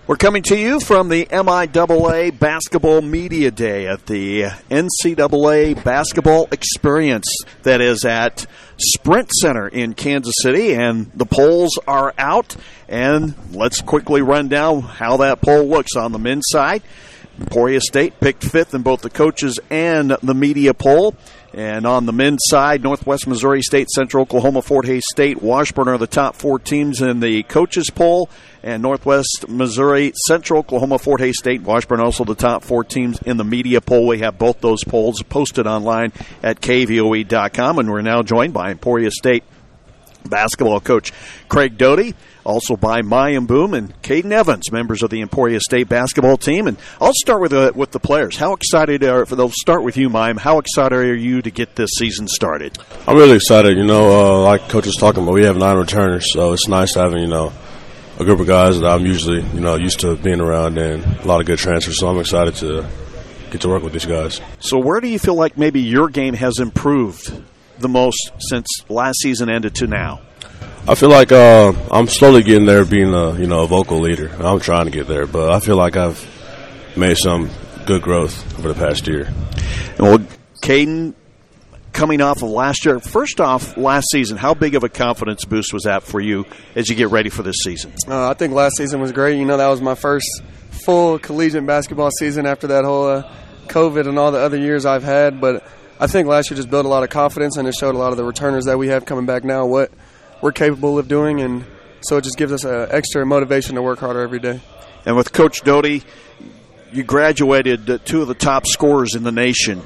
We're coming to you from the MIAA Basketball Media Day at the NCAA Basketball Experience that is at Sprint Center in Kansas City, and the polls are out. And let's quickly run down how that poll looks on the men's side. Emporia State picked fifth in both the coaches and the media poll. And on the men's side, Northwest Missouri State, Central Oklahoma, Fort Hays State, Washburn are the top four teams in the coaches poll. And Northwest Missouri, Central Oklahoma, Fort Hays State, Washburn also the top four teams in the media poll. We have both those polls posted online at kvoe.com. And we're now joined by Emporia State basketball coach Craig Doty, also by Mayim Boom and Caden Evans, members of the Emporia State basketball team. And I'll start with the players. How excited they'll start with you, Mayim. How excited are you to get this season started? I'm really excited. Like Coach was talking about, we have 9 returners, so it's nice having, a group of guys that I'm usually, used to being around, and a lot of good transfers. So I'm excited to get to work with these guys. So where do you feel like maybe your game has improved the most since last season ended to now? I feel like I'm slowly getting there, being a vocal leader. I'm trying to get there, but I feel like I've made some good growth over the past year. Well, Caden, coming off of last year, first off, last season, how big of a confidence boost was that for you as you get ready for this season? I think last season was great. That was my first full collegiate basketball season after that whole COVID and all the other years I've had. But I think last year just built a lot of confidence, and it showed a lot of the returners that we have coming back now what we're capable of doing, and so it just gives us an extra motivation to work harder every day. And with Coach Doty, you graduated 2 of the top scorers in the nation.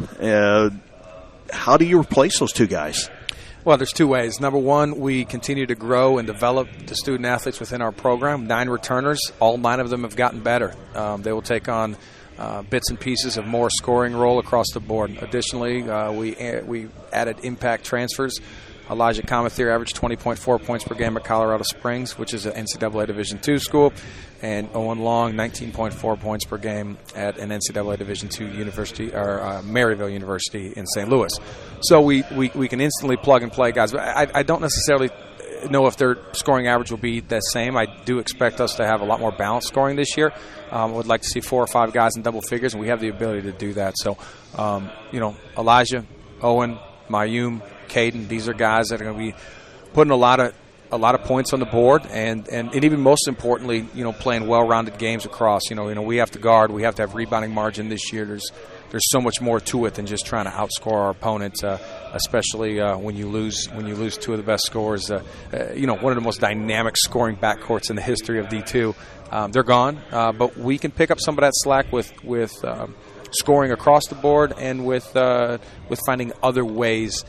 How do you replace those 2 guys? Well, there's 2 ways. Number one, we continue to grow and develop the student athletes within our program. 9 returners, all 9 of them have gotten better. They will take on bits and pieces of more scoring role across the board. Additionally, we added impact transfers. Elijah Comethier averaged 20.4 points per game at Colorado Springs, which is an NCAA Division II school, and Owen Long, 19.4 points per game at an NCAA Division II university, or Maryville University in St. Louis. So we can instantly plug and play guys. But I don't necessarily know if their scoring average will be the same. I do expect us to have a lot more balanced scoring this year. I would like to see 4 or 5 guys in double figures, and we have the ability to do that. So, Elijah, Owen, Mayum, Caden, these are guys that are going to be putting a lot of points on the board, and even most importantly, playing well-rounded games across. We have to guard, we have to have rebounding margin this year. There's so much more to it than just trying to outscore our opponent, especially when you lose 2 of the best scorers. One of the most dynamic scoring backcourts in the history of D2. They're gone, but we can pick up some of that slack with scoring across the board and with finding other ways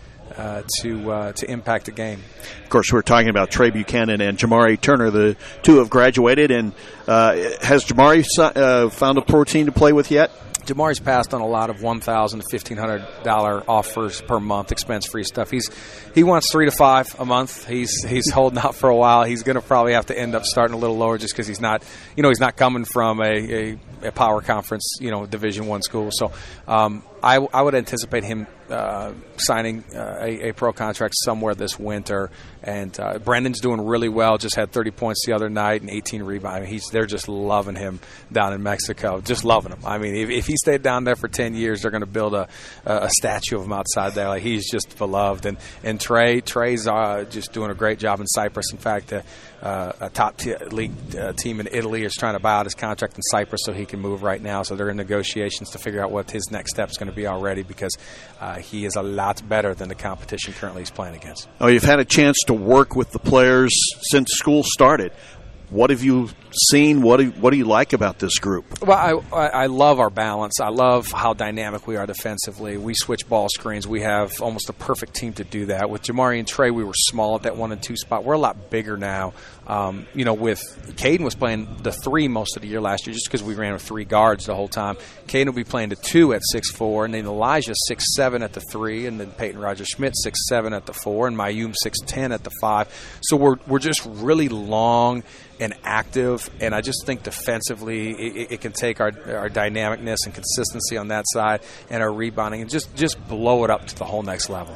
to impact the game. Of course, we're talking about Trey Buchanan and Jamari Turner. The 2 have graduated, and has Jamari found a pro team to play with yet? Jamari's passed on a lot of $1,000 to $1,500 offers per month, expense-free stuff. He wants 3 to 5 a month. He's holding out for a while. He's going to probably have to end up starting a little lower just because he's not coming from a power conference, Division I school. So I would anticipate him signing a pro contract somewhere this winter. And Brendan's doing really well. Just had 30 points the other night and 18 rebounds. They're just loving him down in Mexico. Just loving him. I mean, if he stayed down there for 10 years, they're going to build a statue of him outside there. Like, he's just beloved. And Trey's just doing a great job in Cyprus. In fact, a top league team in Italy is trying to buy out his contract in Cyprus so he can move right now. So they're in negotiations to figure out what his next step is going to be already, because he is a lot better than the competition currently he's playing against. Oh, you've had a chance to work with the players since school started. What have you seen? What do you like about this group? Well, I love our balance. I love how dynamic we are defensively. We switch ball screens. We have almost a perfect team to do that. With Jamari and Trey, we were small at that 1 and 2 spot. We're a lot bigger now. With Caden was playing the 3 most of the year last year just because we ran with 3 guards the whole time. Caden will be playing the 2 at 6'4", and then Elijah 6'7" at the 3, and then Peyton Roger-Schmidt 6'7" at the 4, and Mayum 6'10" at the 5. So we're just really long and active, and I just think defensively it can take our dynamicness and consistency on that side and our rebounding and just blow it up to the whole next level.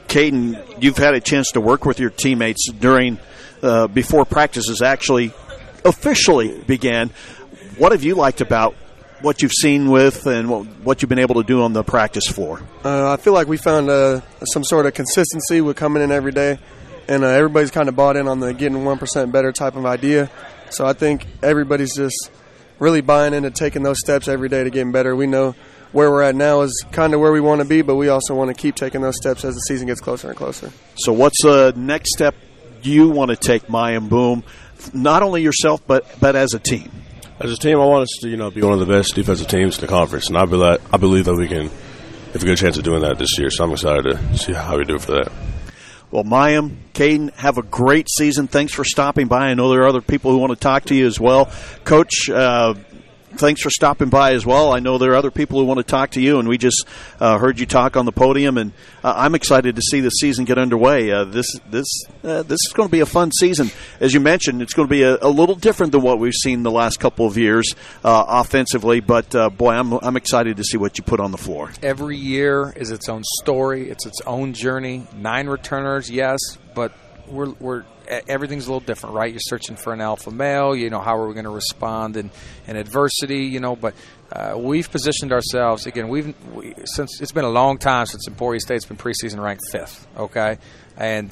Caden, you've had a chance to work with your teammates during before practices actually officially began. What have you liked about what you've seen with and what you've been able to do on the practice floor? I feel like we found some sort of consistency with coming in every day, and everybody's kind of bought in on the getting 1% better type of idea. So I think everybody's just really buying into taking those steps every day to getting better. We know where we're at now is kind of where we want to be, but we also want to keep taking those steps as the season gets closer and closer. So what's the next step you want to take, Mayim Boom, not only yourself but as a team? As a team, I want us to be one of the best defensive teams in the conference, and I believe that we can have a good chance of doing that this year. So I'm excited to see how we do for that. Well, Mayim, Caden, have a great season. Thanks for stopping by. I know there are other people who want to talk to you as well. Coach, thanks for stopping by as well. I know there are other people who want to talk to you, and we just heard you talk on the podium, and I'm excited to see the season get underway. This is going to be a fun season. As you mentioned, it's going to be a little different than what we've seen the last couple of years offensively, but, boy, I'm excited to see what you put on the floor. Every year is its own story. It's its own journey. 9 returners, yes, but we're everything's a little different, right? You're searching for an alpha male. How are we going to respond in adversity? But we've positioned ourselves again. Since it's been a long time since Emporia State's been preseason ranked 5th. Okay, and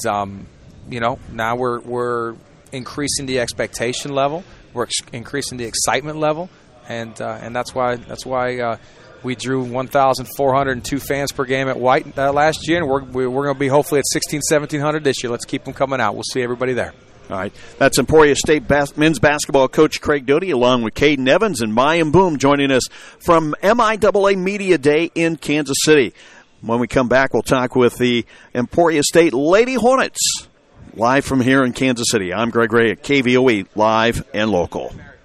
now we're increasing the expectation level. We're increasing the excitement level, and that's why. We drew 1,402 fans per game at White last year, and we're going to be hopefully at 1,700 this year. Let's keep them coming out. We'll see everybody there. All right. That's Emporia State men's basketball coach Craig Doty, along with Caden Evans and Mayim Boom, joining us from MIAA Media Day in Kansas City. When we come back, we'll talk with the Emporia State Lady Hornets, live from here in Kansas City. I'm Greg Ray at KVOE, live and local.